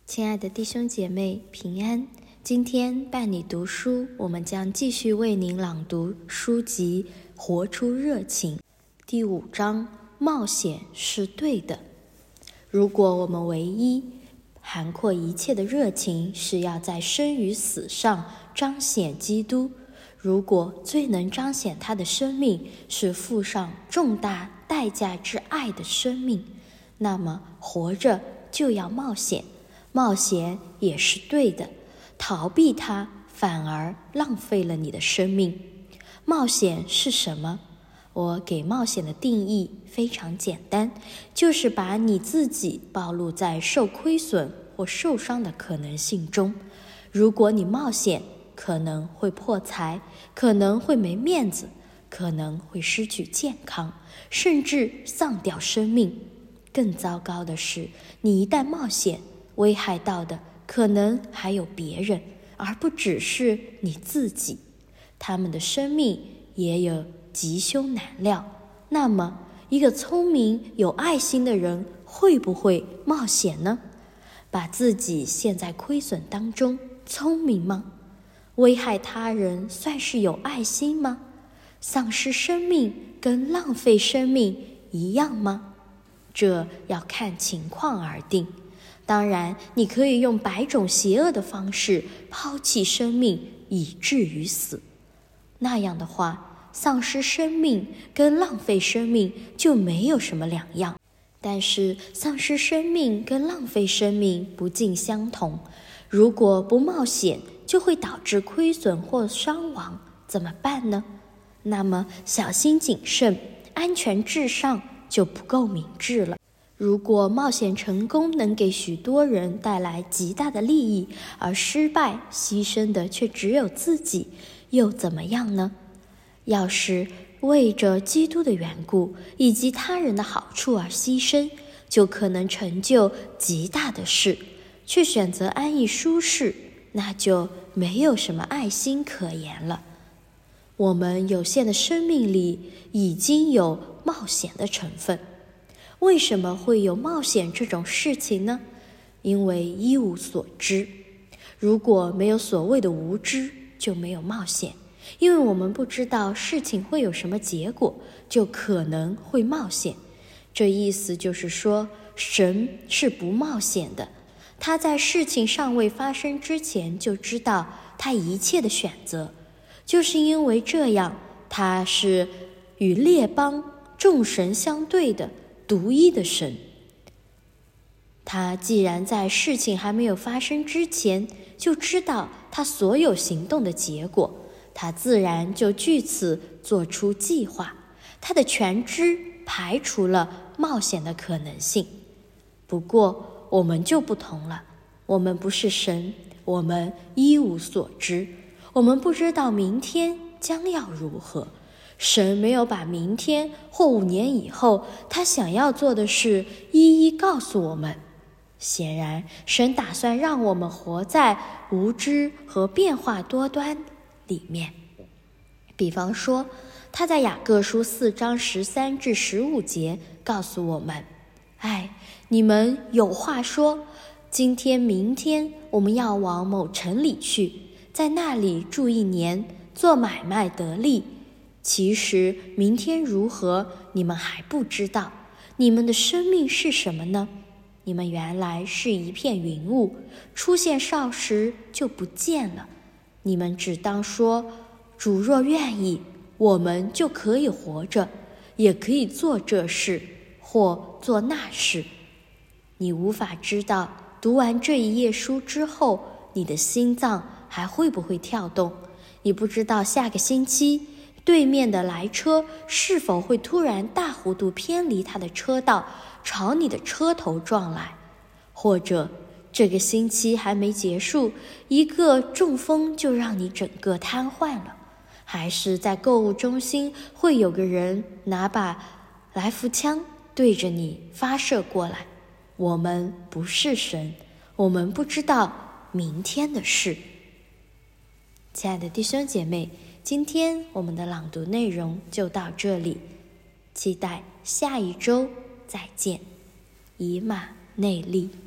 亲爱的弟兄姐妹，平安！今天伴你读书，我们将继续为您朗读书籍《活出热情》第5章，冒险是对的。如果我们唯一涵括一切的热情是要在生与死上彰显基督，如果最能彰显他的生命是付上重大代价之爱的生命，那么活着就要冒险，冒险也是对的，逃避它反而浪费了你的生命。冒险是什么？我给冒险的定义非常简单，就是把你自己暴露在受亏损或受伤的可能性中。如果你冒险，可能会破财，可能会没面子，可能会失去健康，甚至丧掉生命。更糟糕的是，你一旦冒险，危害到的可能还有别人，而不只是你自己，他们的生命也有吉凶难料。那么一个聪明有爱心的人会不会冒险呢？把自己陷在亏损当中，聪明吗？危害他人算是有爱心吗？丧失生命跟浪费生命一样吗？这要看情况而定。当然，你可以用100种邪恶的方式抛弃生命以至于死，那样的话，丧失生命跟浪费生命就没有什么两样。但是丧失生命跟浪费生命不尽相同，如果不冒险就会导致亏损或伤亡，怎么办呢？那么小心谨慎，安全至上就不够明智了。如果冒险成功能给许多人带来极大的利益，而失败牺牲的却只有自己，又怎么样呢？要是为着基督的缘故以及他人的好处而牺牲，就可能成就极大的事，却选择安逸舒适，那就没有什么爱心可言了。我们有限的生命里已经有冒险的成分。为什么会有冒险这种事情呢？因为一无所知。如果没有所谓的无知，就没有冒险。因为我们不知道事情会有什么结果，就可能会冒险。这意思就是说，神是不冒险的。他在事情尚未发生之前就知道他一切的选择。就是因为这样，他是与列邦众神相对的独一的神。他既然在事情还没有发生之前就知道他所有行动的结果，他自然就据此做出计划。他的全知排除了冒险的可能性。不过我们就不同了，我们不是神，我们一无所知，我们不知道明天将要如何。神没有把明天或5年以后他想要做的事一一告诉我们。显然，神打算让我们活在无知和变化多端里面。比方说，他在雅各书4章13至15节告诉我们：你们有话说，今天明天我们要往某城里去，在那里住1年，做买卖得利。其实明天如何，你们还不知道。你们的生命是什么呢？你们原来是一片云雾，出现少时就不见了。你们只当说，主若愿意，我们就可以活着，也可以做这事或做那事。你无法知道，读完这一页书之后，你的心脏还会不会跳动。你不知道下个星期对面的来车是否会突然大弧度偏离他的车道，朝你的车头撞来。或者这个星期还没结束，一个中风就让你整个瘫痪了。还是在购物中心会有个人拿把来福枪对着你发射过来。我们不是神，我们不知道明天的事。亲爱的弟兄姐妹，今天我们的朗读内容就到这里，期待下一周再见。以马内利。